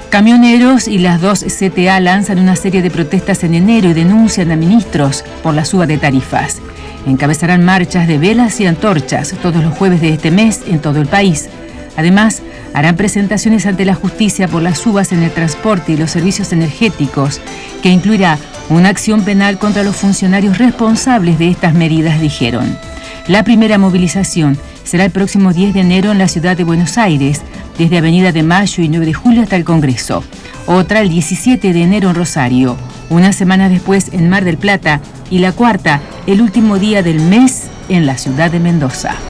Camioneros y las dos CTA lanzan una serie de protestas en enero y denuncian a ministros por la suba de tarifas. Encabezarán marchas de velas y antorchas todos los jueves de este mes en todo el país. Además, harán presentaciones ante la justicia por las subas en el transporte y los servicios energéticos, que incluirá una acción penal contra los funcionarios responsables de estas medidas, dijeron. La primera movilización será el próximo 10 de enero en la ciudad de Buenos Aires, desde Avenida de Mayo y 9 de julio hasta el Congreso. Otra el 17 de enero en Rosario, una semana después en Mar del Plata y la cuarta, el último día del mes, en la ciudad de Mendoza.